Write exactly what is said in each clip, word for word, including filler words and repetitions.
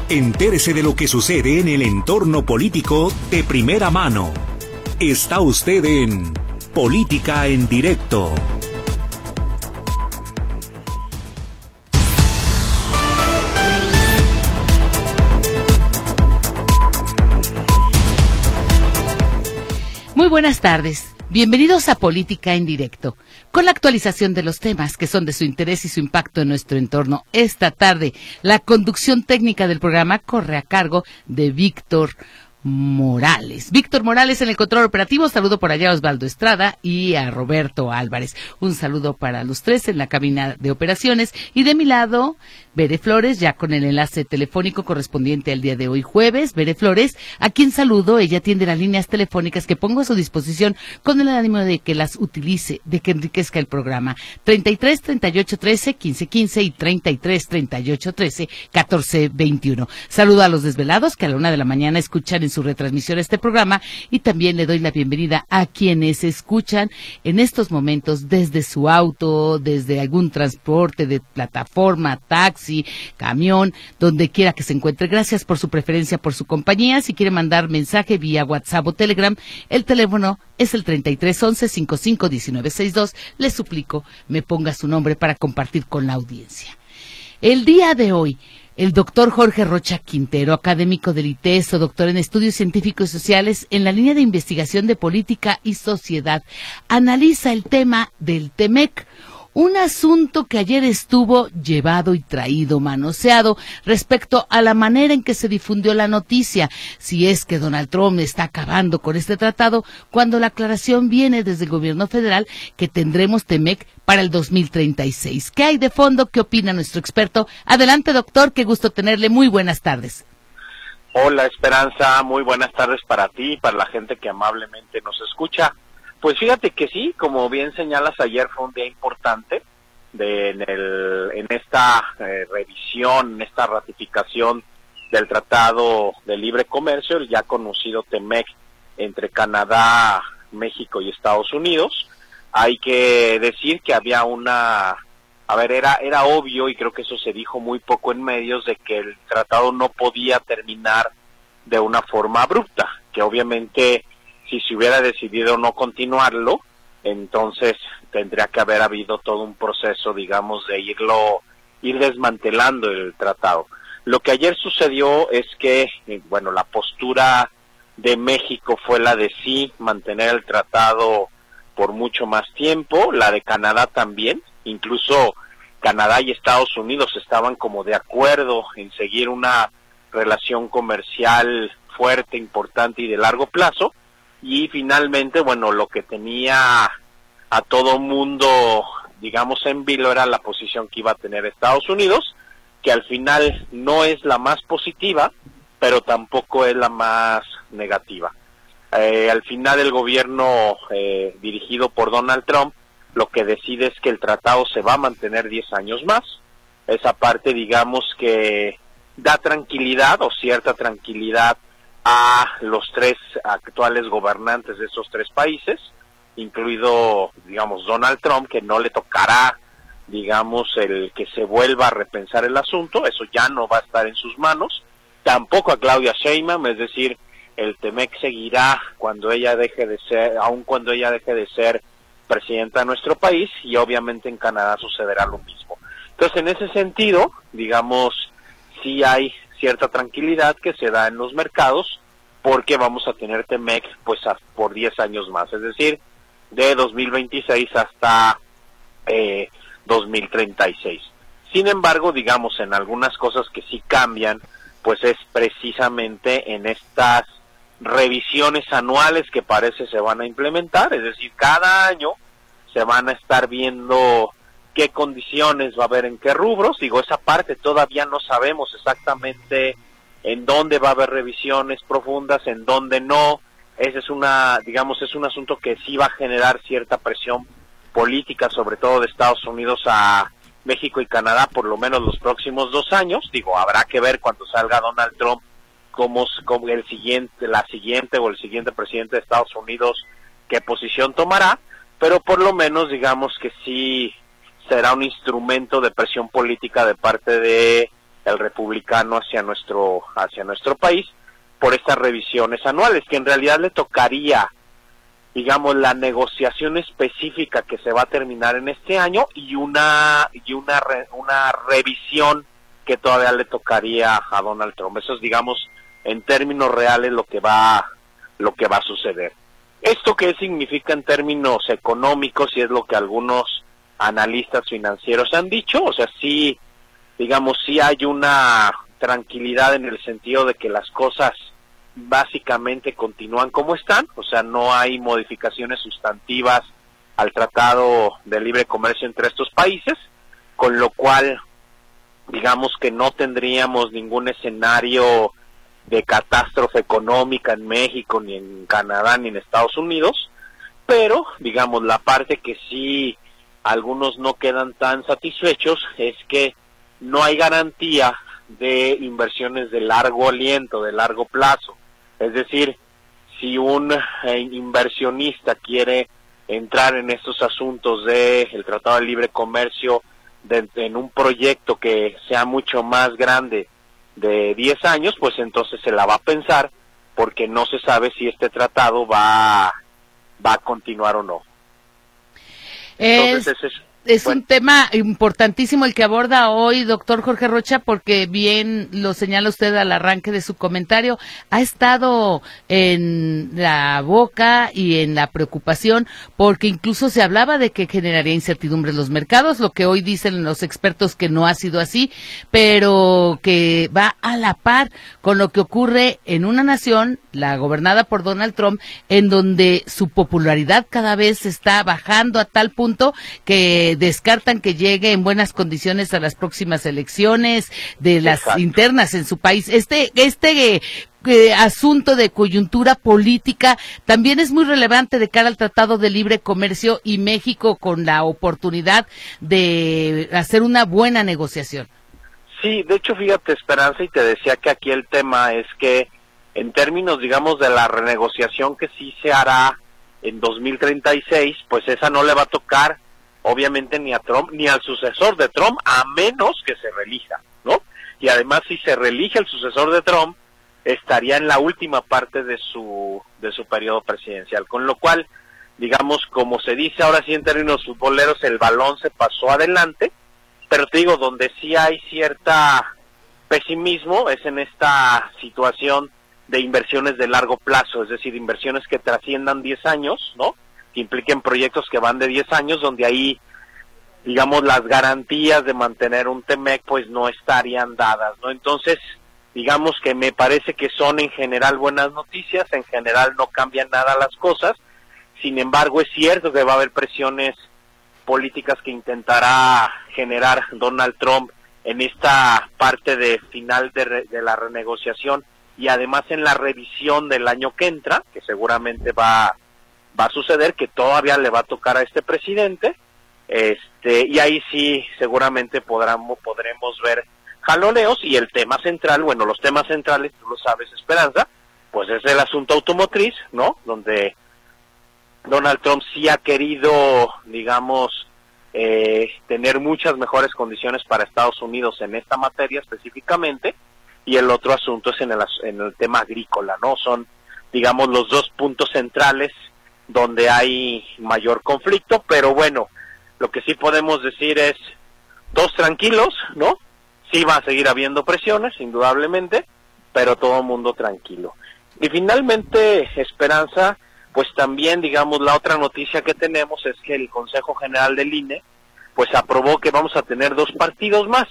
Entérese de lo que sucede en el entorno político de primera mano. Está usted en Política en Directo. Muy buenas tardes. Bienvenidos a Política en Directo, con la actualización de los temas que son de su interés y su impacto en nuestro entorno. Esta tarde, la conducción técnica del programa corre a cargo de Víctor Morales. Víctor Morales en el control operativo. Saludo por allá a Osvaldo Estrada y a Roberto Álvarez. Un saludo para los tres en la cabina de operaciones. Y de mi lado, Bere Flores, ya con el enlace telefónico correspondiente al día de hoy jueves. Bere Flores, a quien saludo. Ella atiende las líneas telefónicas que pongo a su disposición con el ánimo de que las utilice, de que enriquezca el programa. treinta y tres, treinta y ocho, trece, quince, quince y treinta y tres, treinta y ocho, trece, catorce, veintiuno. Saludo a los desvelados que a la una de la mañana escuchan en su retransmisión este programa, y también le doy la bienvenida a quienes escuchan en estos momentos desde su auto, desde algún transporte de plataforma, taxi, camión, donde quiera que se encuentre. Gracias por su preferencia, por su compañía. Si quiere mandar mensaje vía WhatsApp o Telegram, el teléfono es el treinta y tres, once, cincuenta y cinco, diecinueve, sesenta y dos. Le suplico me ponga su nombre para compartir con la audiencia. El día de hoy, el doctor Jorge Rocha Quintero, académico del ITESO, doctor en estudios científicos y sociales en la línea de investigación de política y sociedad, analiza el tema del TEMEC, un asunto que ayer estuvo llevado y traído, manoseado, respecto a la manera en que se difundió la noticia, si es que Donald Trump está acabando con este tratado, cuando la aclaración viene desde el gobierno federal que tendremos TEMEC para el dos mil treinta y seis. ¿Qué hay de fondo? ¿Qué opina nuestro experto? Adelante, doctor, qué gusto tenerle. Muy buenas tardes. Hola, Esperanza, muy buenas tardes para ti y para la gente que amablemente nos escucha. Pues fíjate que sí, como bien señalas, ayer fue un día importante de, en, el, en esta eh, revisión, en esta ratificación del Tratado de Libre Comercio, el ya conocido TEMEC, entre Canadá, México y Estados Unidos. Hay que decir que había una, a ver, era, era obvio, y creo que eso se dijo muy poco en medios, de que el tratado no podía terminar de una forma abrupta, que obviamente si se hubiera decidido no continuarlo, entonces tendría que haber habido todo un proceso, digamos, de irlo, ir desmantelando el tratado. Lo que ayer sucedió es que, bueno, la postura de México fue la de sí mantener el tratado por mucho más tiempo, la de Canadá también, incluso Canadá y Estados Unidos estaban como de acuerdo en seguir una relación comercial fuerte, importante y de largo plazo. Y finalmente, bueno, lo que tenía a todo mundo, digamos, en vilo era la posición que iba a tener Estados Unidos, que al final no es la más positiva, pero tampoco es la más negativa. Eh, al final el gobierno eh, dirigido por Donald Trump lo que decide es que el tratado se va a mantener diez años más. Esa parte, digamos, que da tranquilidad o cierta tranquilidad a los tres actuales gobernantes de esos tres países, incluido, digamos, Donald Trump, que no le tocará, digamos, el que se vuelva a repensar el asunto, eso ya no va a estar en sus manos, tampoco a Claudia Sheinbaum, es decir, el TEMEC seguirá cuando ella deje de ser, aun cuando ella deje de ser presidenta de nuestro país, y obviamente en Canadá sucederá lo mismo. Entonces, en ese sentido, digamos, sí hay cierta tranquilidad que se da en los mercados, porque vamos a tener TEMEC pues a, por diez años más, es decir, de dos mil veintiséis hasta eh, dos mil treinta y seis. Sin embargo, digamos, en algunas cosas que sí cambian, pues es precisamente en estas revisiones anuales que parece se van a implementar, es decir, cada año se van a estar viendo qué condiciones va a haber en qué rubros. Digo, esa parte todavía no sabemos exactamente en dónde va a haber revisiones profundas, en dónde no. Ese es una, digamos, es un asunto que sí va a generar cierta presión política, sobre todo de Estados Unidos a México y Canadá, por lo menos los próximos dos años. Digo, habrá que ver cuando salga Donald Trump cómo, cómo el siguiente, la siguiente o el siguiente presidente de Estados Unidos qué posición tomará, pero por lo menos digamos que sí será un instrumento de presión política de parte de el republicano hacia nuestro hacia nuestro país por estas revisiones anuales, que en realidad le tocaría, digamos, la negociación específica que se va a terminar en este año y una y una re, una revisión que todavía le tocaría a Donald Trump. Eso es, digamos, en términos reales lo que va lo que va a suceder. ¿Esto qué significa en términos económicos? Y es lo que algunos analistas financieros han dicho. O sea, sí, digamos, sí hay una tranquilidad en el sentido de que las cosas básicamente continúan como están, o sea, no hay modificaciones sustantivas al Tratado de Libre Comercio entre estos países, con lo cual, digamos que no tendríamos ningún escenario de catástrofe económica en México, ni en Canadá, ni en Estados Unidos, pero, digamos, la parte que sí algunos no quedan tan satisfechos es que no hay garantía de inversiones de largo aliento, de largo plazo. Es decir, si un eh, inversionista quiere entrar en estos asuntos del de Tratado de Libre Comercio de, en un proyecto que sea mucho más grande de diez años, pues entonces se la va a pensar, porque no se sabe si este tratado va, va a continuar o no. Entonces, es... ese es... Es bueno. Un tema importantísimo el que aborda hoy, doctor Jorge Rocha, porque bien lo señala usted al arranque de su comentario, ha estado en la boca y en la preocupación, porque incluso se hablaba de que generaría incertidumbre en los mercados, lo que hoy dicen los expertos que no ha sido así, pero que va a la par con lo que ocurre en una nación, la gobernada por Donald Trump, en donde su popularidad cada vez está bajando a tal punto que descartan que llegue en buenas condiciones a las próximas elecciones de las Exacto. internas en su país. Este este eh, asunto de coyuntura política también es muy relevante de cara al Tratado de Libre Comercio y México con la oportunidad de hacer una buena negociación. Sí, de hecho, fíjate, Esperanza, y te decía que aquí el tema es que en términos, digamos, de la renegociación que sí se hará en dos mil treinta y seis, pues esa no le va a tocar obviamente ni a Trump ni al sucesor de Trump, a menos que se reelija, ¿no? Y además, si se reelige el sucesor de Trump, estaría en la última parte de su de su periodo presidencial, con lo cual, digamos, como se dice ahora sí en términos futboleros, el balón se pasó adelante, pero te digo, donde sí hay cierta pesimismo es en esta situación de inversiones de largo plazo, es decir, inversiones que trasciendan diez años, ¿no?, que impliquen proyectos que van de diez años, donde ahí, digamos, las garantías de mantener un T-M E C pues no estarían dadas, ¿no? Entonces, digamos que me parece que son en general buenas noticias, en general no cambian nada las cosas, sin embargo es cierto que va a haber presiones políticas que intentará generar Donald Trump en esta parte de final de, re, de la renegociación y además en la revisión del año que entra, que seguramente va va a suceder, que todavía le va a tocar a este presidente, este y ahí sí seguramente podremos podremos ver jaloneos, y el tema central, bueno, los temas centrales, tú lo sabes, Esperanza, pues es el asunto automotriz, ¿no?, donde Donald Trump sí ha querido, digamos, eh, tener muchas mejores condiciones para Estados Unidos en esta materia específicamente, y el otro asunto es en el, en el tema agrícola, ¿no? Son, digamos, los dos puntos centrales donde hay mayor conflicto, pero bueno, lo que sí podemos decir es, todos tranquilos, ¿no? Sí va a seguir habiendo presiones, indudablemente, pero todo el mundo tranquilo. Y finalmente, Esperanza, pues también, digamos, la otra noticia que tenemos es que el Consejo General del I N E, pues aprobó que vamos a tener dos partidos más.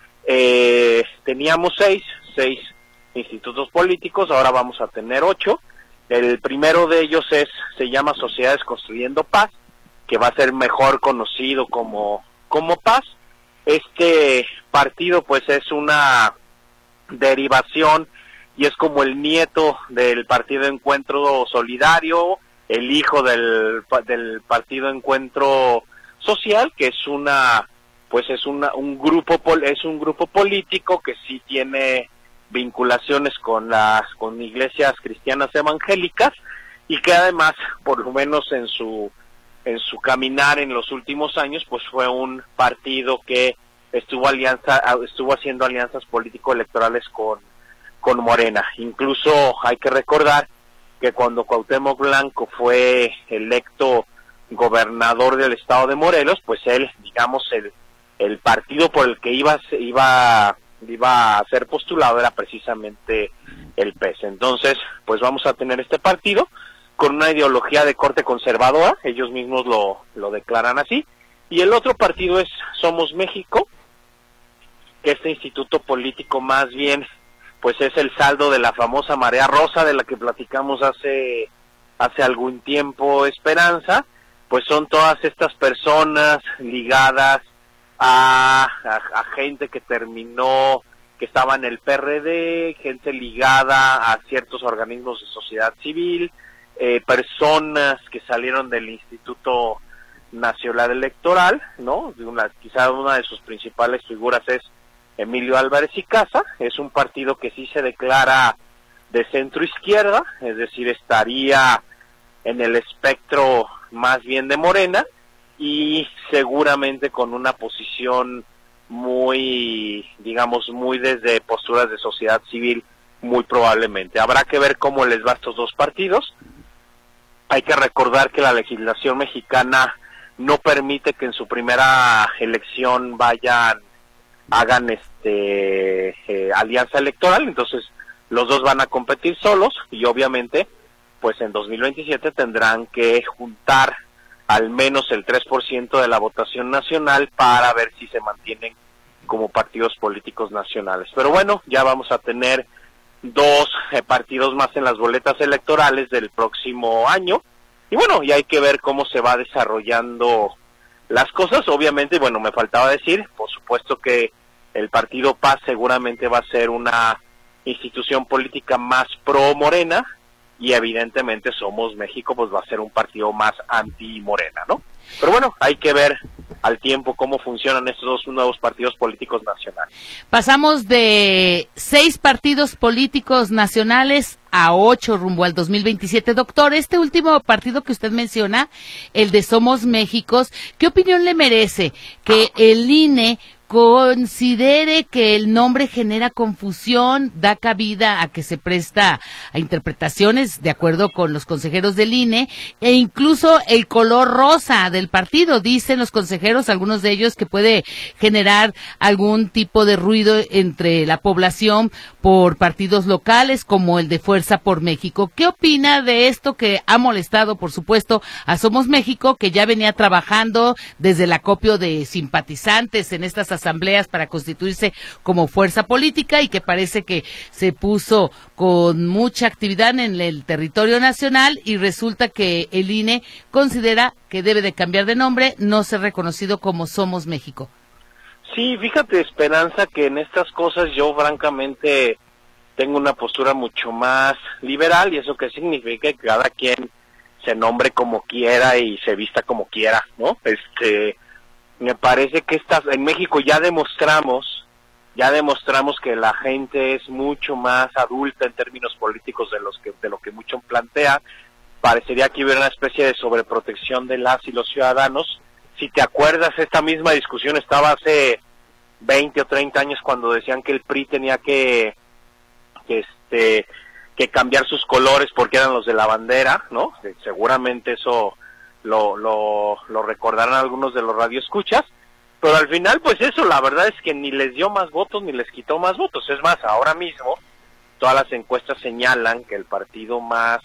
Eh, teníamos seis, seis institutos políticos, ahora vamos a tener ocho. El primero de ellos es, se llama Sociedades Construyendo Paz, que va a ser mejor conocido como, como Paz. Este partido pues es una derivación y es como el nieto del Partido Encuentro Solidario, el hijo del, del Partido Encuentro Social, que es una pues es una un grupo es un grupo político que sí tiene vinculaciones con las con iglesias cristianas evangélicas, y que además, por lo menos en su en su caminar en los últimos años, pues fue un partido que estuvo alianza, estuvo haciendo alianzas político-electorales con, con Morena. Incluso hay que recordar que cuando Cuauhtémoc Blanco fue electo gobernador del estado de Morelos, pues él, digamos, el, el partido por el que iba, iba, iba a ser postulado era precisamente el P E S. Entonces, pues vamos a tener este partido con una ideología de corte conservadora, ellos mismos lo, lo declaran así, y el otro partido es Somos México, que este instituto político más bien, pues es el saldo de la famosa marea rosa de la que platicamos hace, hace algún tiempo, Esperanza. Pues son todas estas personas ligadas a, a, a gente que terminó, que estaba en el P R D, gente ligada a ciertos organismos de sociedad civil, eh, personas que salieron del Instituto Nacional Electoral, ¿no? Una, quizá una de sus principales figuras es Emilio Álvarez y Casa. Es un partido que sí se declara de centro izquierda, es decir, estaría en el espectro más bien de Morena, y seguramente con una posición muy, digamos, muy desde posturas de sociedad civil, muy probablemente. Habrá que ver cómo les va a estos dos partidos. Hay que recordar que la legislación mexicana no permite que en su primera elección vayan, hagan este eh, alianza electoral, entonces los dos van a competir solos, y obviamente pues en dos mil veintisiete tendrán que juntar al menos el tres por ciento de la votación nacional para ver si se mantienen como partidos políticos nacionales. Pero bueno, ya vamos a tener dos eh, partidos más en las boletas electorales del próximo año, y bueno, y hay que ver cómo se va desarrollando las cosas. Obviamente, bueno, me faltaba decir, por supuesto que el partido P A S seguramente va a ser una institución política más pro Morena, y evidentemente Somos México pues va a ser un partido más anti-Morena, ¿no? Pero bueno, hay que ver al tiempo cómo funcionan estos dos nuevos partidos políticos nacionales. Pasamos de seis partidos políticos nacionales a ocho rumbo al dos mil veintisiete. Doctor, este último partido que usted menciona, el de Somos México, ¿qué opinión le merece que el I N E considere que el nombre genera confusión, da cabida a que se presta a interpretaciones de acuerdo con los consejeros del I N E, e incluso el color rosa del partido? Dicen los consejeros, algunos de ellos, que puede generar algún tipo de ruido entre la población por partidos locales como el de Fuerza por México. ¿Qué opina de esto que ha molestado, por supuesto, a Somos México, que ya venía trabajando desde el acopio de simpatizantes en estas asambleas para constituirse como fuerza política, y que parece que se puso con mucha actividad en el territorio nacional, y resulta que el I N E considera que debe de cambiar de nombre, no ser reconocido como Somos México? Sí, fíjate, Esperanza, que en estas cosas yo francamente tengo una postura mucho más liberal, y eso que significa que cada quien se nombre como quiera y se vista como quiera, ¿no? Este, me parece que estas, en México ya demostramos, ya demostramos que la gente es mucho más adulta en términos políticos de los que de lo que mucho plantea. Parecería que hubiera una especie de sobreprotección de las y los ciudadanos. Si te acuerdas, esta misma discusión estaba hace veinte o treinta años, cuando decían que el P R I tenía que, que este que cambiar sus colores porque eran los de la bandera, ¿no? Seguramente eso lo, lo, lo recordarán algunos de los radioescuchas, pero al final, pues eso, la verdad es que ni les dio más votos ni les quitó más votos. Es más, ahora mismo todas las encuestas señalan que el partido más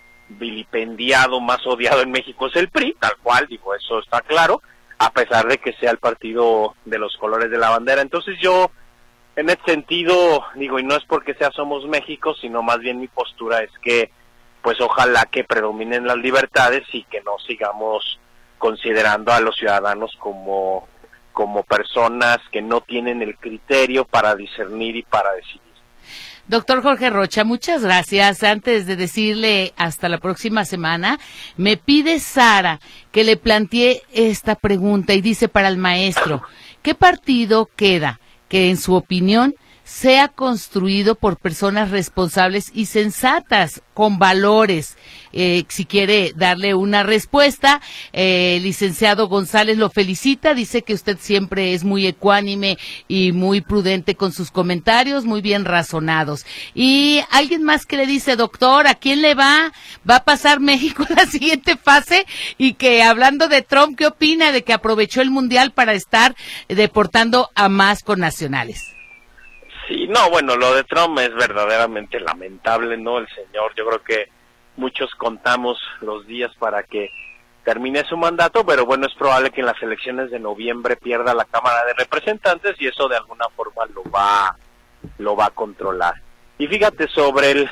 vilipendiado, más odiado en México es el P R I, tal cual, digo, eso está claro, a pesar de que sea el partido de los colores de la bandera. Entonces yo, en ese sentido, digo, y no es porque sea Somos México, sino más bien mi postura es que, pues ojalá que predominen las libertades y que no sigamos considerando a los ciudadanos como, como personas que no tienen el criterio para discernir y para decidir. Doctor Jorge Rocha, muchas gracias. Antes de decirle hasta la próxima semana, me pide Sara que le plantee esta pregunta, y dice para el maestro: ¿qué partido queda que en su opinión sea construido por personas responsables y sensatas, con valores. Eh, si quiere darle una respuesta, eh, el licenciado González lo felicita, dice que usted siempre es muy ecuánime y muy prudente con sus comentarios, muy bien razonados. Y alguien más que le dice, doctor, ¿a quién le va? ¿Va a pasar México a la siguiente fase? Y que hablando de Trump, ¿qué opina de que aprovechó el Mundial para estar deportando a más connacionales? Sí, no, bueno, lo de Trump es verdaderamente lamentable, ¿no? El señor, yo creo que muchos contamos los días para que termine su mandato, pero bueno, es probable que en las elecciones de noviembre pierda la Cámara de Representantes y eso de alguna forma lo va, lo va a controlar. Y fíjate, sobre el,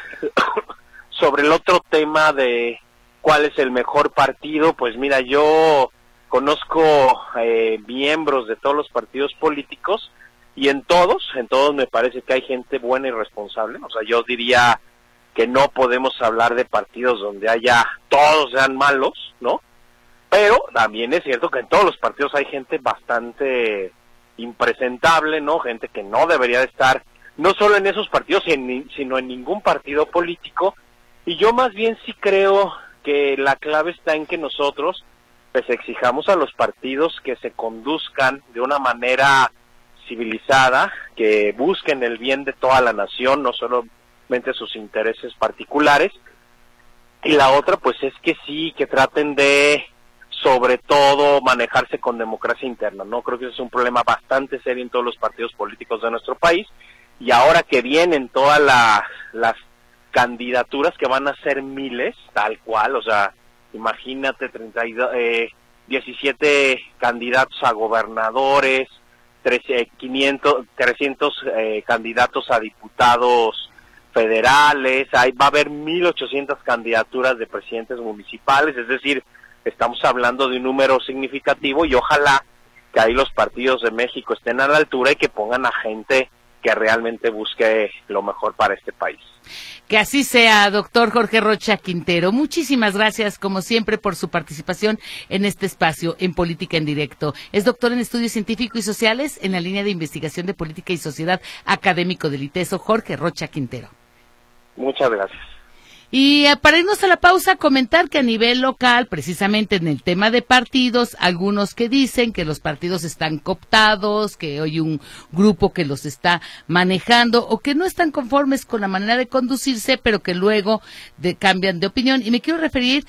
sobre el otro tema de cuál es el mejor partido, pues mira, yo conozco eh, miembros de todos los partidos políticos, y en todos, en todos me parece que hay gente buena y responsable. O sea, yo diría que no podemos hablar de partidos donde haya todos sean malos, ¿no? Pero también es cierto que en todos los partidos hay gente bastante impresentable, ¿no? Gente que no debería de estar, no solo en esos partidos, sino en ningún partido político. Y yo más bien sí creo que la clave está en que nosotros pues exijamos a los partidos que se conduzcan de una manera civilizada, que busquen el bien de toda la nación, no solamente sus intereses particulares. Y la otra pues es que sí, que traten de sobre todo manejarse con democracia interna, ¿no? Creo que ese es un problema bastante serio en todos los partidos políticos de nuestro país, y ahora que vienen todas la, las candidaturas que van a ser miles, tal cual, o sea, imagínate treinta y dos, eh, diecisiete candidatos a gobernadores, quinientos, trescientos eh, candidatos a diputados federales, ahí va a haber mil ochocientas candidaturas de presidentes municipales, es decir, estamos hablando de un número significativo y ojalá que ahí los partidos de México estén a la altura y que pongan a gente que realmente busque lo mejor para este país. Que así sea, doctor Jorge Rocha Quintero. Muchísimas gracias, como siempre, por su participación en este espacio en Política en Directo. Es doctor en Estudios Científicos y Sociales en la línea de Investigación de Política y Sociedad, académico del ITESO, Jorge Rocha Quintero. Muchas gracias. Y para irnos a la pausa, comentar que a nivel local, precisamente en el tema de partidos, algunos que dicen que los partidos están cooptados, que hay un grupo que los está manejando o que no están conformes con la manera de conducirse, pero que luego de, cambian de opinión. Y me quiero referir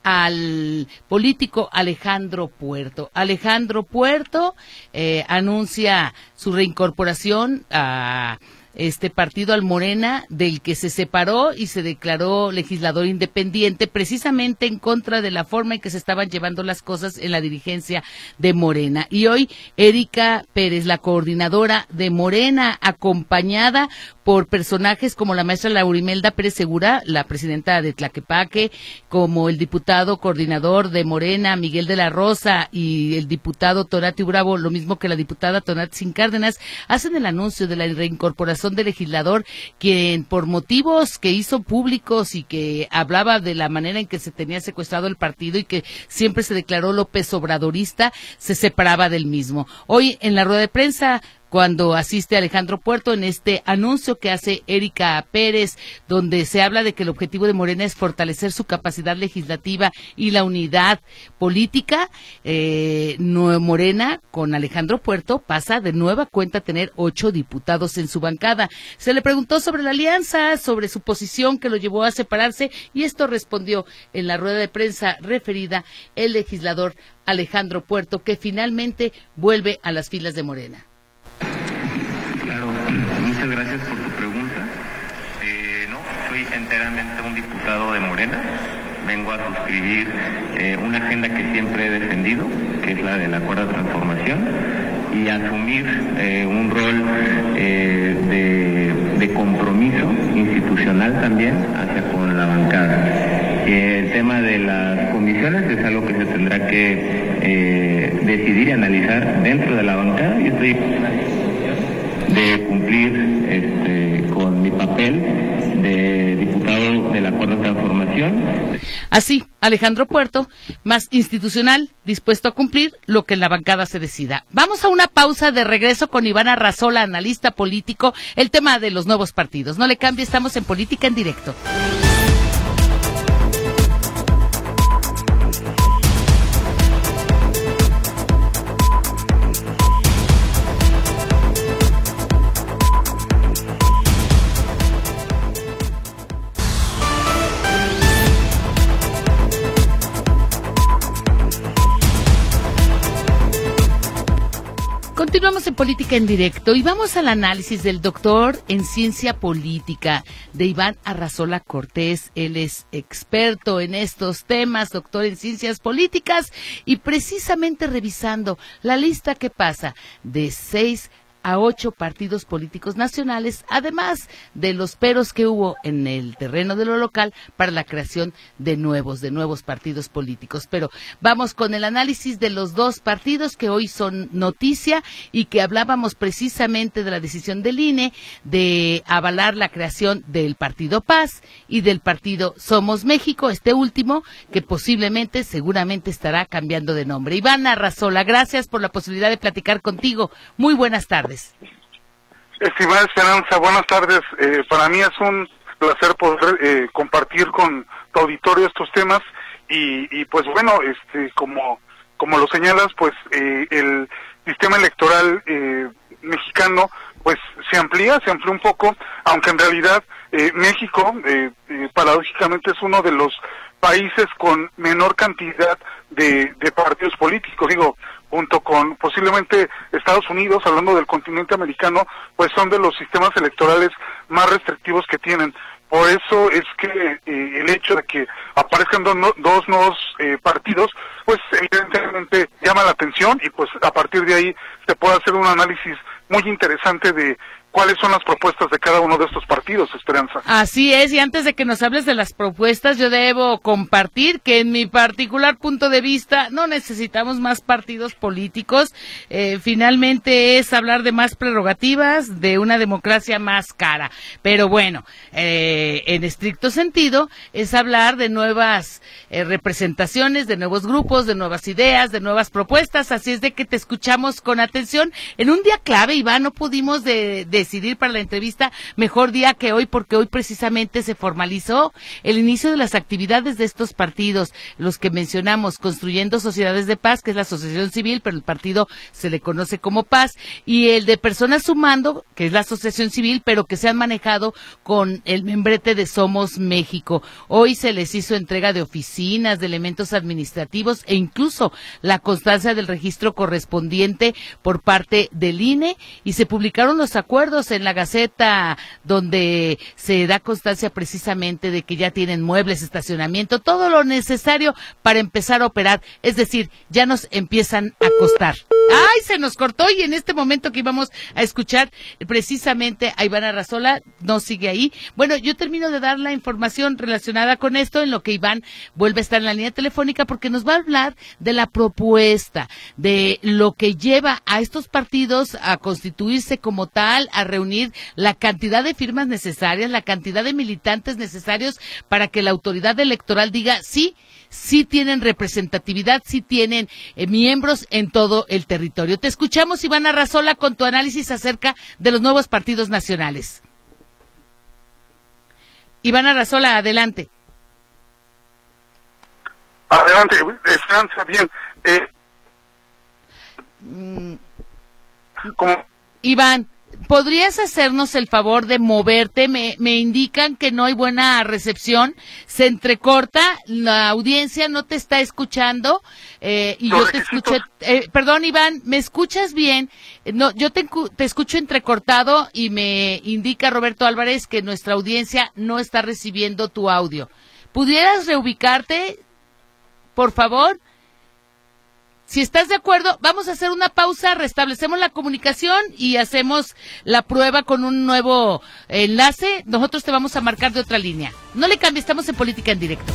al político Alejandro Puerto. Alejandro Puerto eh, anuncia su reincorporación a este partido, al Morena, del que se separó y se declaró legislador independiente, precisamente en contra de la forma en que se estaban llevando las cosas en la dirigencia de Morena. Y hoy Erika Pérez, la coordinadora de Morena, acompañada por personajes como la maestra Laurimelda Pérez Segura, la presidenta de Tlaquepaque, como el diputado coordinador de Morena, Miguel de la Rosa, y el diputado Tonati Bravo, lo mismo que la diputada Tonati Sin Cárdenas, hacen el anuncio de la reincorporación del legislador, quien por motivos que hizo públicos y que hablaba de la manera en que se tenía secuestrado el partido y que siempre se declaró López Obradorista, se separaba del mismo. Hoy en la rueda de prensa, cuando asiste Alejandro Puerto, en este anuncio que hace Erika Pérez, donde se habla de que el objetivo de Morena es fortalecer su capacidad legislativa y la unidad política, eh, Morena con Alejandro Puerto pasa de nueva cuenta a tener ocho diputados en su bancada. Se le preguntó sobre la alianza, sobre su posición que lo llevó a separarse, y esto respondió en la rueda de prensa referida el legislador Alejandro Puerto, que finalmente vuelve a las filas de Morena. Claro, muchas gracias por tu pregunta. Eh, no, soy enteramente un diputado de Morena. Vengo a suscribir eh, una agenda que siempre he defendido, que es la de la Cuarta Transformación, y asumir eh, un rol eh, de, de compromiso institucional también hacia con la bancada. Eh, el tema de las comisiones es algo que se tendrá que eh, decidir y analizar dentro de la bancada. Yo estoy de cumplir este, con mi papel de diputado de la Cuarta Transformación información. Así, Alejandro Puerto, más institucional, dispuesto a cumplir lo que en la bancada se decida. Vamos a una pausa, de regreso con Iván Arrazola, analista político, el tema de los nuevos partidos. No le cambie, estamos en Política en Directo. Continuamos en Política en Directo y vamos al análisis del doctor en ciencia política de Iván Arrazola Cortés. Él es experto en estos temas, doctor en ciencias políticas, y precisamente revisando la lista que pasa de seis a ocho partidos políticos nacionales, además de los peros que hubo en el terreno de lo local para la creación de nuevos, de nuevos partidos políticos. Pero vamos con el análisis de los dos partidos que hoy son noticia y que hablábamos precisamente de la decisión del I N E de avalar la creación del Partido Paz y del partido Somos México, este último que posiblemente, seguramente estará cambiando de nombre. Iván Arrazola, gracias por la posibilidad de platicar contigo. Muy buenas tardes. Estimada Esperanza, buenas tardes. Eh, para mí es un placer poder eh, compartir con tu auditorio estos temas y, y pues bueno, este como como lo señalas, pues eh, el sistema electoral eh, mexicano pues se amplía, se amplía un poco, aunque en realidad eh, México eh, eh, paradójicamente es uno de los países con menor cantidad de, de partidos políticos, digo, junto con posiblemente Estados Unidos, hablando del continente americano, pues son de los sistemas electorales más restrictivos que tienen. Por eso es que eh, el hecho de que aparezcan do, no, dos nuevos eh, partidos, pues evidentemente llama la atención y pues a partir de ahí se puede hacer un análisis muy interesante de cuáles son las propuestas de cada uno de estos partidos, Esperanza. Así es, y antes de que nos hables de las propuestas, yo debo compartir que en mi particular punto de vista no necesitamos más partidos políticos, eh, finalmente es hablar de más prerrogativas, de una democracia más cara, pero bueno, eh, en estricto sentido es hablar de nuevas eh, representaciones, de nuevos grupos, de nuevas ideas, de nuevas propuestas, así es de que te escuchamos con atención. En un día clave, Iván, no pudimos de, de decidir para la entrevista mejor día que hoy, porque hoy precisamente se formalizó el inicio de las actividades de estos partidos, los que mencionamos, Construyendo Sociedades de Paz, que es la asociación civil, pero el partido se le conoce como Paz, y el de Personas Sumando, que es la asociación civil, pero que se han manejado con el membrete de Somos México. Hoy se les hizo entrega de oficinas, de elementos administrativos e incluso la constancia del registro correspondiente por parte del I N E, y se publicaron los acuerdos en la Gaceta, donde se da constancia precisamente de que ya tienen muebles, estacionamiento, todo lo necesario para empezar a operar, es decir, ya nos empiezan a costar. ¡Ay, se nos cortó! Y en este momento que íbamos a escuchar precisamente a Iván Arrazola, no sigue ahí. Bueno, yo termino de dar la información relacionada con esto, en lo que Iván vuelve a estar en la línea telefónica, porque nos va a hablar de la propuesta, de lo que lleva a estos partidos a constituirse como tal, a reunir la cantidad de firmas necesarias, la cantidad de militantes necesarios para que la autoridad electoral diga sí, sí tienen representatividad, sí tienen eh, miembros en todo el territorio. Te escuchamos, Iván Arrazola, con tu análisis acerca de los nuevos partidos nacionales. Iván Arrazola, adelante. Adelante, Esperanza, bien. Eh, mm. como Iván, ¿podrías hacernos el favor de moverte? Me, me indican que no hay buena recepción, se entrecorta, la audiencia no te está escuchando, eh, y yo te escuché, eh, perdón Iván, ¿me escuchas bien? No, yo te, te escucho entrecortado y me indica Roberto Álvarez que nuestra audiencia no está recibiendo tu audio. ¿Pudieras reubicarte, por favor? Si estás de acuerdo, vamos a hacer una pausa, restablecemos la comunicación y hacemos la prueba con un nuevo enlace. Nosotros te vamos a marcar de otra línea. No le cambies, estamos en Política en Directo.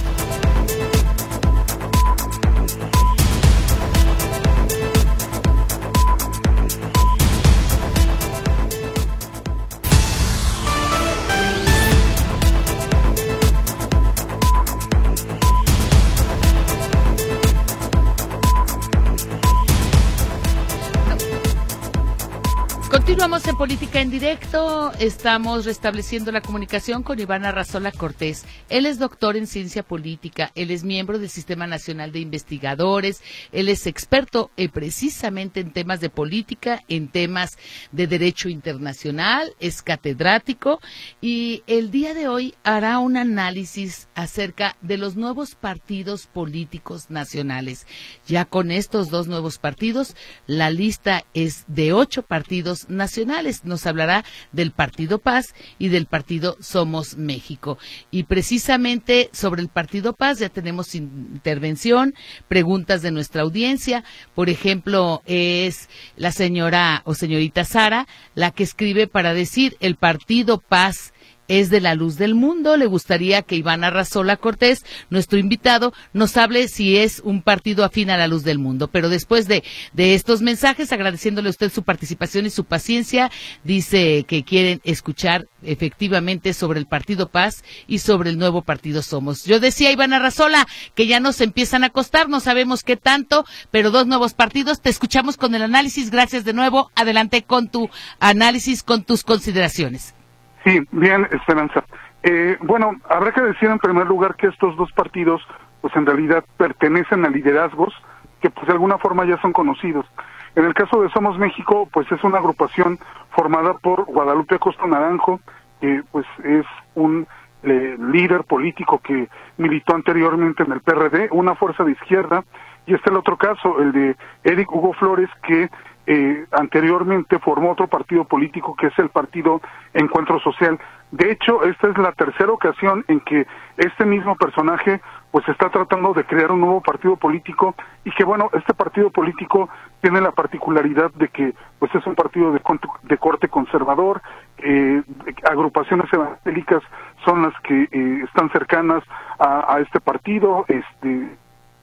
Seguimos en Política en Directo, estamos restableciendo la comunicación con Iván Arrazola Cortés. Él es doctor en ciencia política, él es miembro del Sistema Nacional de Investigadores, él es experto eh, precisamente en temas de política, en temas de derecho internacional, es catedrático y el día de hoy hará un análisis acerca de los nuevos partidos políticos nacionales. Ya con estos dos nuevos partidos, la lista es de ocho partidos nacionales. Nos hablará del Partido Paz y del Partido Somos México. Y precisamente sobre el Partido Paz ya tenemos intervención, preguntas de nuestra audiencia. Por ejemplo, es la señora o señorita Sara la que escribe para decir: el Partido Paz es de la luz del mundo. Le gustaría que Iván Arrazola Cortés, nuestro invitado, nos hable si es un partido afín a la luz del mundo. Pero después de, de estos mensajes, agradeciéndole a usted su participación y su paciencia, dice que quieren escuchar efectivamente sobre el Partido Paz y sobre el nuevo Partido Somos. Yo decía, Iván Arrazola, que ya nos empiezan a costar, no sabemos qué tanto, pero dos nuevos partidos. Te escuchamos con el análisis. Gracias de nuevo. Adelante con tu análisis, con tus consideraciones. Sí, bien, Esperanza. Eh, bueno, habrá que decir en primer lugar que estos dos partidos, pues en realidad pertenecen a liderazgos que pues de alguna forma ya son conocidos. En el caso de Somos México, pues es una agrupación formada por Guadalupe Acosta Naranjo, que pues es un eh, líder político que militó anteriormente en el P R D, una fuerza de izquierda, y este es el otro caso, el de Eric Hugo Flores, que Eh, anteriormente formó otro partido político que es el Partido Encuentro Social. De hecho, esta es la tercera ocasión en que este mismo personaje pues está tratando de crear un nuevo partido político, y que bueno, este partido político tiene la particularidad de que pues es un partido de, de corte conservador. eh, agrupaciones evangélicas son las que eh, están cercanas a, a este partido, este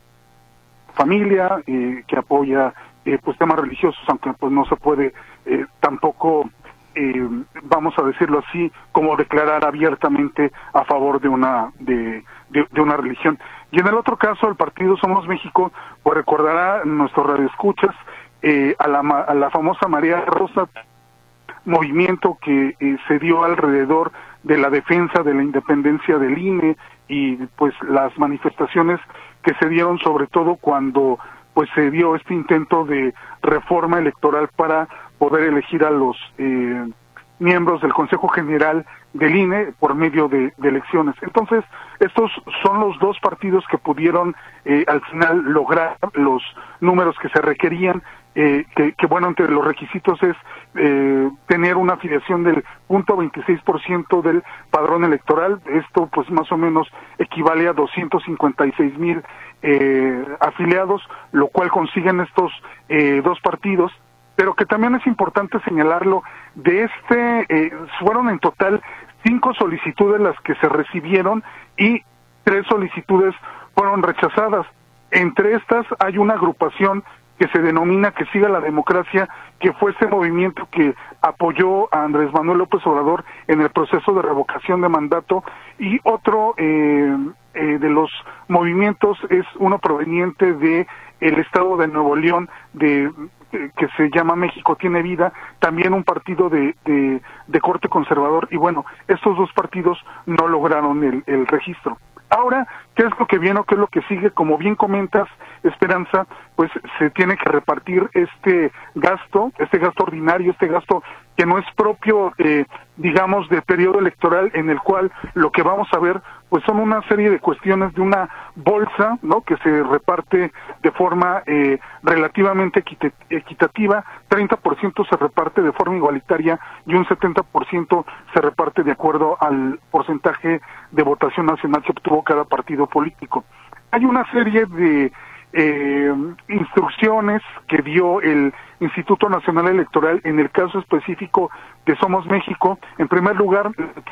familia eh, que apoya Eh, pues temas religiosos, aunque pues no se puede eh, tampoco, eh, vamos a decirlo así, como declarar abiertamente a favor de una de, de, de una religión. Y en el otro caso, el partido Somos México, pues recordará nuestros radioescuchas eh, a la a la famosa Marea Rosa, movimiento que eh, se dio alrededor de la defensa de la independencia del I N E, y pues las manifestaciones que se dieron sobre todo cuando pues se dio este intento de reforma electoral para poder elegir a los eh, miembros del Consejo General del I N E por medio de, de elecciones. Entonces, estos son los dos partidos que pudieron eh, al final lograr los números que se requerían, eh, que, que bueno, entre los requisitos es eh, tener una afiliación del punto veintiséis por ciento del padrón electoral. Esto pues más o menos equivale a doscientos cincuenta y seis mil eh, afiliados, lo cual consiguen estos eh, dos partidos. Pero que también es importante señalarlo, de este, eh, fueron en total cinco solicitudes las que se recibieron y tres solicitudes fueron rechazadas. Entre estas hay una agrupación que se denomina Que Siga la Democracia, que fue ese movimiento que apoyó a Andrés Manuel López Obrador en el proceso de revocación de mandato, y otro eh, eh, de los movimientos es uno proveniente de el estado de Nuevo León, de que se llama México Tiene Vida, también un partido de, de, de corte conservador, y bueno, estos dos partidos no lograron el, el registro. Ahora, ¿qué es lo que viene o qué es lo que sigue? Como bien comentas, Esperanza, pues se tiene que repartir este gasto, este gasto ordinario, este gasto que no es propio, eh, digamos, de periodo electoral, en el cual lo que vamos a ver, pues son una serie de cuestiones de una bolsa, ¿no?, que se reparte de forma eh, relativamente equitativa. Treinta por ciento se reparte de forma igualitaria y un setenta por ciento se reparte de acuerdo al porcentaje de votación nacional que obtuvo cada partido político. Hay una serie de eh, instrucciones que dio el Instituto Nacional Electoral en el caso específico de Somos México. En primer lugar,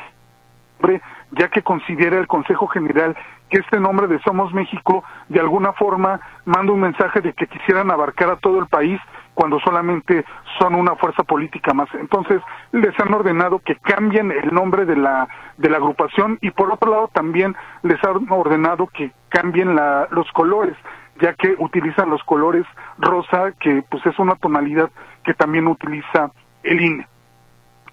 ya que considera el Consejo General que este nombre de Somos México de alguna forma manda un mensaje de que quisieran abarcar a todo el país cuando solamente son una fuerza política más. Entonces les han ordenado que cambien el nombre de la de la agrupación, y por otro lado también les han ordenado que cambien la, los colores, ya que utilizan los colores rosa, que pues es una tonalidad que también utiliza el I N E.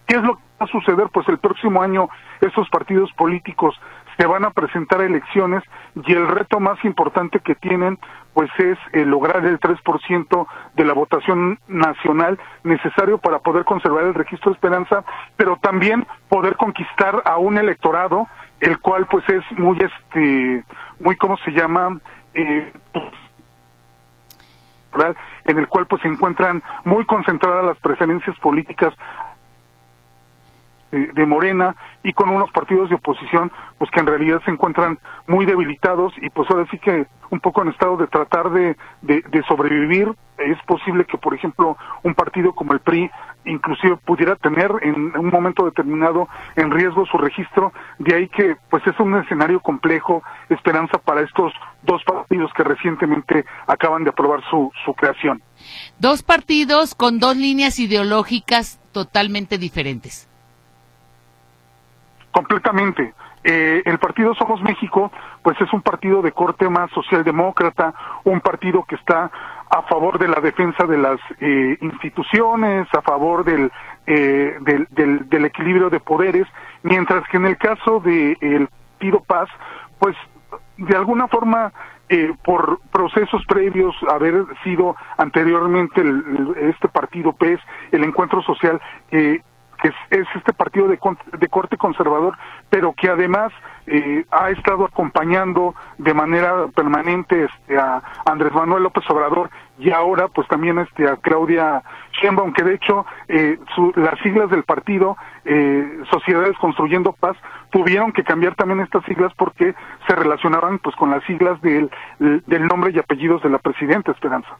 ¿Qué es lo que va a suceder? Pues el próximo año estos partidos políticos se van a presentar a elecciones y el reto más importante que tienen pues es eh, lograr el tres por ciento de la votación nacional necesario para poder conservar el registro de Esperanza, pero también poder conquistar a un electorado el cual pues es muy este muy cómo se llama eh, en el cual pues se encuentran muy concentradas las preferencias políticas de Morena y con unos partidos de oposición pues que en realidad se encuentran muy debilitados y pues ahora sí que un poco en estado de tratar de, de, de sobrevivir. Es posible que por ejemplo un partido como el P R I inclusive pudiera tener en un momento determinado en riesgo su registro, de ahí que pues es un escenario complejo, Esperanza, para estos dos partidos que recientemente acaban de aprobar su, su creación. Dos partidos con dos líneas ideológicas totalmente diferentes. Completamente. Eh, el partido Somos México, pues es un partido de corte más socialdemócrata, un partido que está a favor de la defensa de las eh, instituciones, a favor del, eh, del, del, del equilibrio de poderes, mientras que en el caso de el Partido Paz, pues de alguna forma, eh, por procesos previos, haber sido anteriormente el, el, este partido P E S, el Encuentro Social, eh, que es, es este partido de, de corte conservador, pero que además eh, ha estado acompañando de manera permanente este, a Andrés Manuel López Obrador y ahora pues también este, a Claudia Sheinbaum, que de hecho eh, su, las siglas del partido, eh, Sociedades Construyendo Paz, tuvieron que cambiar también estas siglas porque se relacionaban pues con las siglas del, del nombre y apellidos de la presidenta Esperanza.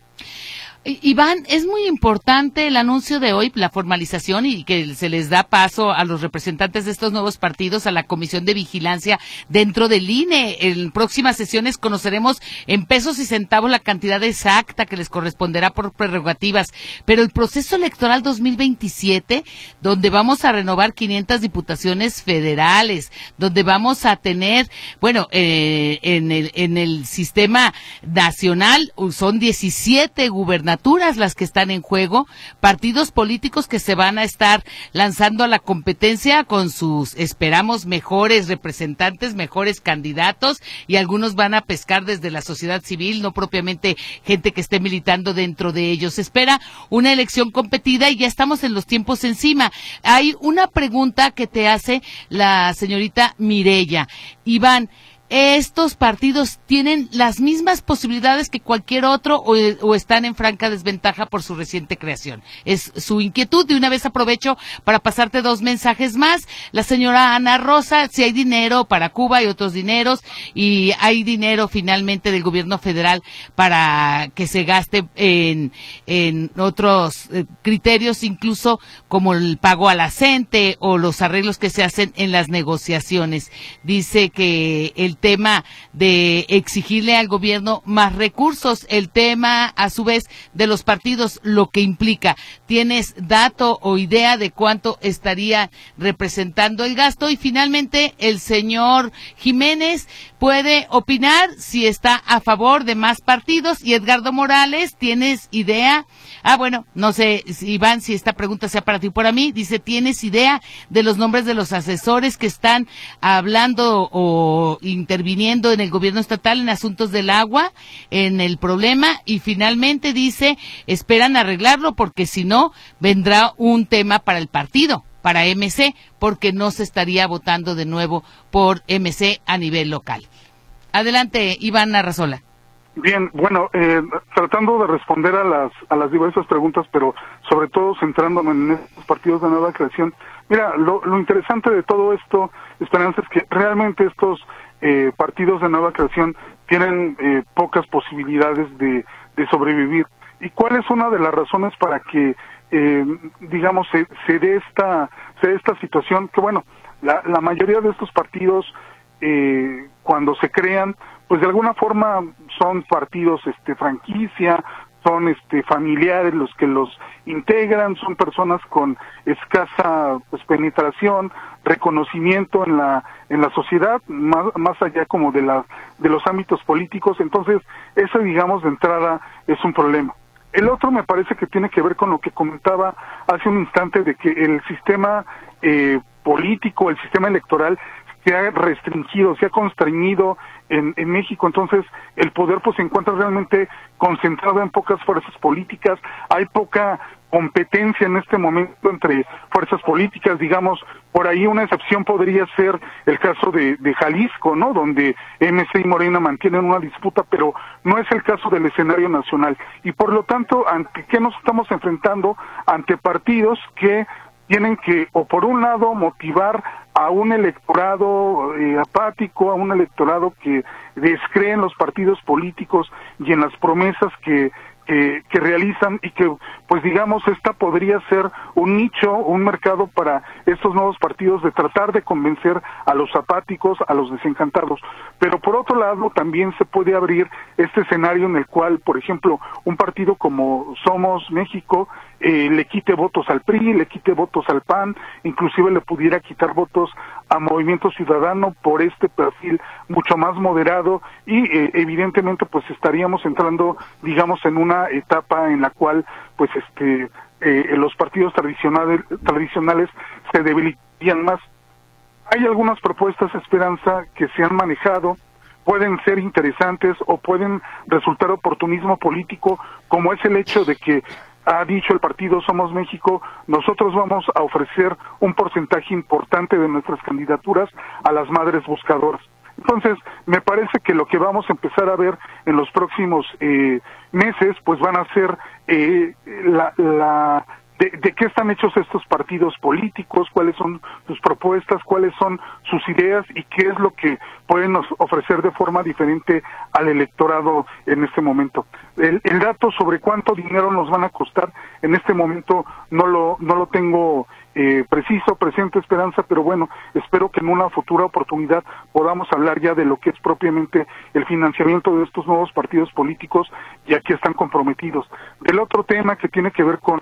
Iván, es muy importante el anuncio de hoy, la formalización y que se les da paso a los representantes de estos nuevos partidos a la Comisión de Vigilancia dentro del I N E. En próximas sesiones conoceremos en pesos y centavos la cantidad exacta que les corresponderá por prerrogativas, pero el proceso electoral dos mil veintisiete, donde vamos a renovar quinientas diputaciones federales, donde vamos a tener, bueno, eh, en el en el sistema nacional son diecisiete gubernaturas las que están en juego, partidos políticos que se van a estar lanzando a la competencia con sus, esperamos, mejores representantes, mejores candidatos, y algunos van a pescar desde la sociedad civil, no propiamente gente que esté militando dentro de ellos. Se espera una elección competida y ya estamos en los tiempos encima. Hay una pregunta que te hace la señorita Mireya. Iván, ¿estos partidos tienen las mismas posibilidades que cualquier otro o, o están en franca desventaja por su reciente creación? Es su inquietud. De una vez aprovecho para pasarte dos mensajes más. La señora Ana Rosa, si hay dinero para Cuba y otros dineros, y hay dinero finalmente del gobierno federal para que se gaste en, en otros eh, criterios, incluso como el pago a la gente o los arreglos que se hacen en las negociaciones. Dice que el tema de exigirle al gobierno más recursos, el tema a su vez de los partidos, lo que implica. ¿Tienes dato o idea de cuánto estaría representando el gasto? Y finalmente el señor Jiménez puede opinar si está a favor de más partidos. Y Edgardo Morales, ¿tienes idea? Ah, bueno, no sé, Iván, si esta pregunta sea para ti o para mí. Dice, ¿tienes idea de los nombres de los asesores que están hablando o interviniendo en el gobierno estatal en asuntos del agua, en el problema? Y finalmente dice, esperan arreglarlo porque si no, vendrá un tema para el partido, para M C, porque no se estaría votando de nuevo por M C a nivel local. Adelante, Iván Arrazola. Bien, bueno, eh, tratando de responder a las a las diversas preguntas, pero sobre todo centrándome en estos partidos de nueva creación. Mira, lo, lo interesante de todo esto, Esperanza, es que realmente estos eh, partidos de nueva creación tienen eh, pocas posibilidades de, de sobrevivir. ¿Y cuál es una de las razones para que, eh, digamos, se, se dé esta se dé esta situación? Que bueno, la, la mayoría de estos partidos, eh, cuando se crean, pues de alguna forma son partidos este franquicia, son este familiares los que los integran, son personas con escasa pues penetración, reconocimiento en la en la sociedad, más más allá como de la de los ámbitos políticos. Entonces, eso, digamos, de entrada es un problema. El otro me parece que tiene que ver con lo que comentaba hace un instante de que el sistema eh, político, el sistema electoral se ha restringido, se ha constreñido en, en México, entonces el poder pues se encuentra realmente concentrado en pocas fuerzas políticas, hay poca competencia en este momento entre fuerzas políticas, digamos, por ahí una excepción podría ser el caso de, de Jalisco, ¿no?, donde M C y Morena mantienen una disputa, pero no es el caso del escenario nacional, y por lo tanto, ¿ante qué nos estamos enfrentando? Ante partidos que tienen que, o por un lado, motivar a un electorado eh, apático, a un electorado que descree en los partidos políticos y en las promesas que, que, que realizan, y que, pues digamos, esta podría ser un nicho, un mercado para estos nuevos partidos de tratar de convencer a los apáticos, a los desencantados. Pero por otro lado, también se puede abrir este escenario en el cual, por ejemplo, un partido como Somos México eh, le quite votos al P R I, le quite votos al P A N, inclusive le pudiera quitar votos a Movimiento Ciudadano por este perfil mucho más moderado, y eh, evidentemente pues estaríamos entrando, digamos, en una etapa en la cual pues este eh, los partidos tradicionales tradicionales se debilitarían más. Hay algunas propuestas, Esperanza, que se han manejado, pueden ser interesantes o pueden resultar oportunismo político, como es el hecho de que ha dicho el partido Somos México, nosotros vamos a ofrecer un porcentaje importante de nuestras candidaturas a las madres buscadoras. Entonces, me parece que lo que vamos a empezar a ver en los próximos eh, meses, pues van a ser eh, la... la De, de qué están hechos estos partidos políticos, cuáles son sus propuestas, cuáles son sus ideas y qué es lo que pueden ofrecer de forma diferente al electorado en este momento. El, el dato sobre cuánto dinero nos van a costar en este momento no lo no lo tengo eh, preciso, presente, Esperanza, pero bueno, espero que en una futura oportunidad podamos hablar ya de lo que es propiamente el financiamiento de estos nuevos partidos políticos, y aquí están comprometidos. Del otro tema que tiene que ver con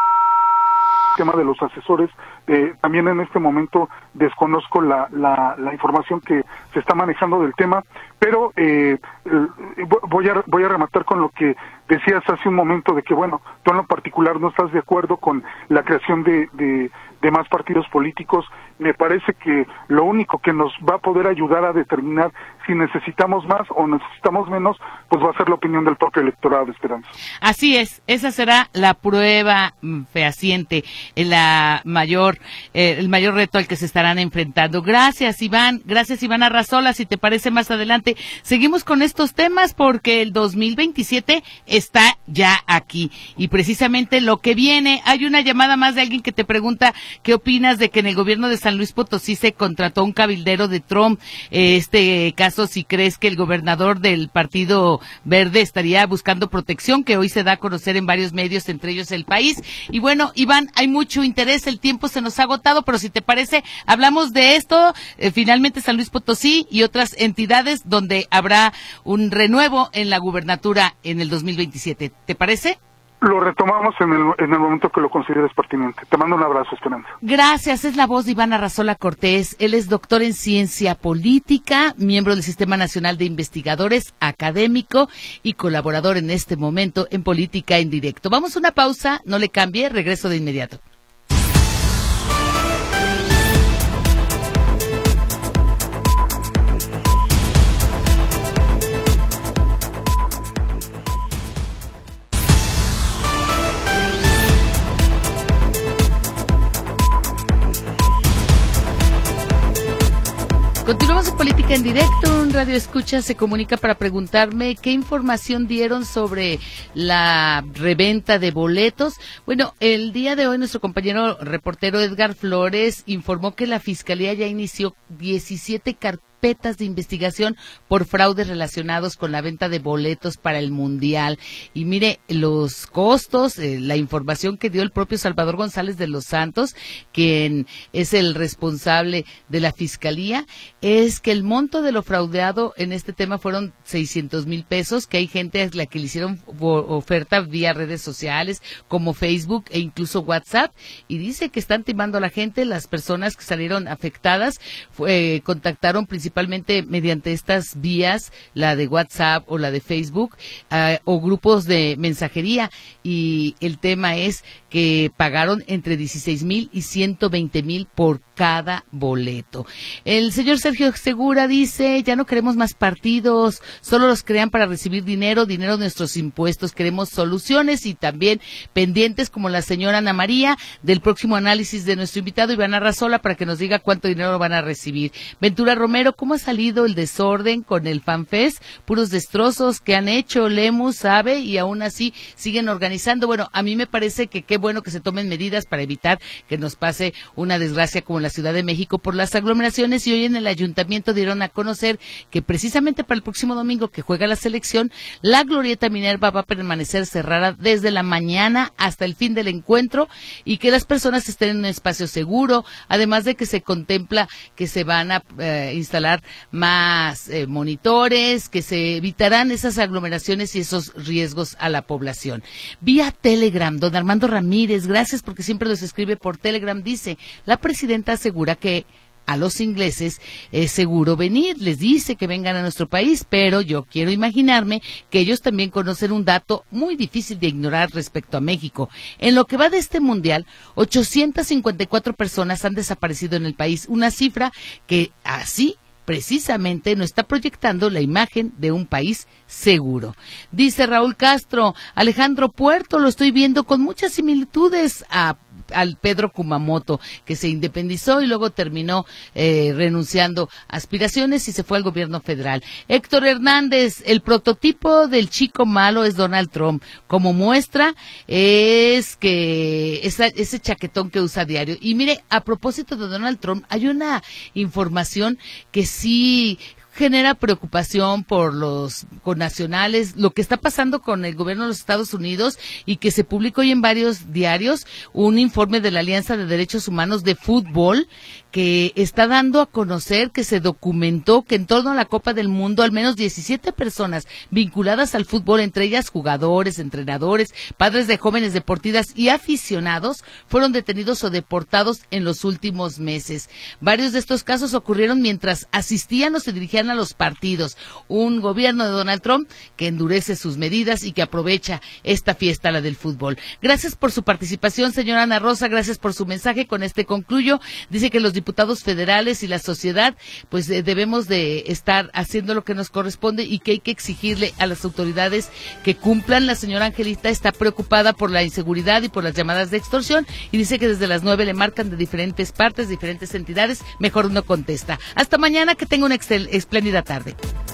tema de los asesores, eh, también en este momento desconozco la, la, la información que se está manejando del tema, pero eh, voy a voy a rematar con lo que decías hace un momento, de que bueno, tú en lo particular no estás de acuerdo con la creación de, de, de más partidos políticos. Me parece que lo único que nos va a poder ayudar a determinar si necesitamos más o necesitamos menos, pues va a ser la opinión del propio electorado, de Esperanza. Así es, esa será la prueba fehaciente, la mayor, eh, el mayor reto al que se estarán enfrentando. Gracias, Iván, gracias, Iván Arrazola. Si te parece, más adelante seguimos con estos temas, porque el dos mil veintisiete está ya aquí, y precisamente lo que viene. Hay una llamada más de alguien que te pregunta qué opinas de que en el gobierno de San Luis Potosí se contrató un cabildero de Trump. Este caso, si crees que el gobernador del Partido Verde estaría buscando protección, que hoy se da a conocer en varios medios, entre ellos El País. Y bueno, Iván, hay mucho interés, el tiempo se nos ha agotado, pero si te parece, hablamos de esto, eh, finalmente San Luis Potosí y otras entidades donde habrá un renuevo en la gubernatura en el dos mil veintisiete. ¿Te parece? Lo retomamos en el, en el momento que lo consideres pertinente. Te mando un abrazo, Esperanza. Gracias, es la voz de Iván Arrazola Cortés. Él es doctor en ciencia política, miembro del Sistema Nacional de Investigadores, académico y colaborador en este momento en Política en Directo. Vamos a una pausa, no le cambie, regreso de inmediato. Continuamos en Política en Directo. Un radio escucha se comunica para preguntarme qué información dieron sobre la reventa de boletos. Bueno, el día de hoy nuestro compañero reportero Edgar Flores informó que la Fiscalía ya inició diecisiete carpetas de investigación por fraudes relacionados con la venta de boletos para el Mundial. Y mire, los costos, eh, la información que dio el propio Salvador González de los Santos, quien es el responsable de la Fiscalía, es que el monto de lo fraudeado en este tema fueron seiscientos mil pesos, que hay gente a la que le hicieron oferta vía redes sociales como Facebook e incluso WhatsApp, y dice que están timando a la gente. Las personas que salieron afectadas fue, contactaron principalmente principalmente mediante estas vías, la de WhatsApp o la de Facebook, uh, o grupos de mensajería, y el tema es que pagaron entre dieciséis mil y ciento veinte mil por cada boleto. El señor Sergio Segura dice, ya no queremos más partidos, solo los crean para recibir dinero, dinero de nuestros impuestos, queremos soluciones y también pendientes como la señora Ana María del próximo análisis de nuestro invitado Iván Arrazola para que nos diga cuánto dinero van a recibir. Ventura Romero, ¿cómo ha salido el desorden con el FanFest? Puros destrozos que han hecho, Lemus sabe, y aún así siguen organizando. Bueno, a mí me parece que qué bueno que se tomen medidas para evitar que nos pase una desgracia como la Ciudad de México por las aglomeraciones, y hoy en el ayuntamiento dieron a conocer que precisamente para el próximo domingo que juega la selección, la Glorieta Minerva va a permanecer cerrada desde la mañana hasta el fin del encuentro y que las personas estén en un espacio seguro, además de que se contempla que se van a eh, instalar más eh, monitores, que se evitarán esas aglomeraciones y esos riesgos a la población. Vía Telegram, don Armando Ramírez, gracias porque siempre nos escribe por Telegram, dice, la presidenta asegura que a los ingleses es seguro venir, les dice que vengan a nuestro país, pero yo quiero imaginarme que ellos también conocen un dato muy difícil de ignorar respecto a México. En lo que va de este mundial, ochocientas cincuenta y cuatro personas han desaparecido en el país, una cifra que así precisamente nos está proyectando la imagen de un país seguro. Dice Raúl Castro, Alejandro Puerto, lo estoy viendo con muchas similitudes a al Pedro Kumamoto, que se independizó y luego terminó eh, renunciando a aspiraciones y se fue al gobierno federal. Héctor Hernández, el prototipo del chico malo es Donald Trump. Como muestra es que esa, ese chaquetón que usa diario. Y mire, a propósito de Donald Trump, hay una información que sí genera preocupación por los connacionales, lo que está pasando con el gobierno de los Estados Unidos, y que se publicó hoy en varios diarios un informe de la Alianza de Derechos Humanos de Fútbol que está dando a conocer que se documentó que en torno a la Copa del Mundo al menos diecisiete personas vinculadas al fútbol, entre ellas jugadores, entrenadores, padres de jóvenes deportistas y aficionados, fueron detenidos o deportados en los últimos meses. Varios de estos casos ocurrieron mientras asistían o se dirigían a los partidos. Un gobierno de Donald Trump que endurece sus medidas y que aprovecha esta fiesta, la del fútbol. Gracias por su participación, señora Ana Rosa, gracias por su mensaje. Con este concluyo. Dice que los diputados federales y la sociedad, pues eh, debemos de estar haciendo lo que nos corresponde y que hay que exigirle a las autoridades que cumplan. La señora Angelita está preocupada por la inseguridad y por las llamadas de extorsión y dice que desde las nueve le marcan de diferentes partes, diferentes entidades, mejor no contesta. Hasta mañana, que tenga una excel, espléndida tarde.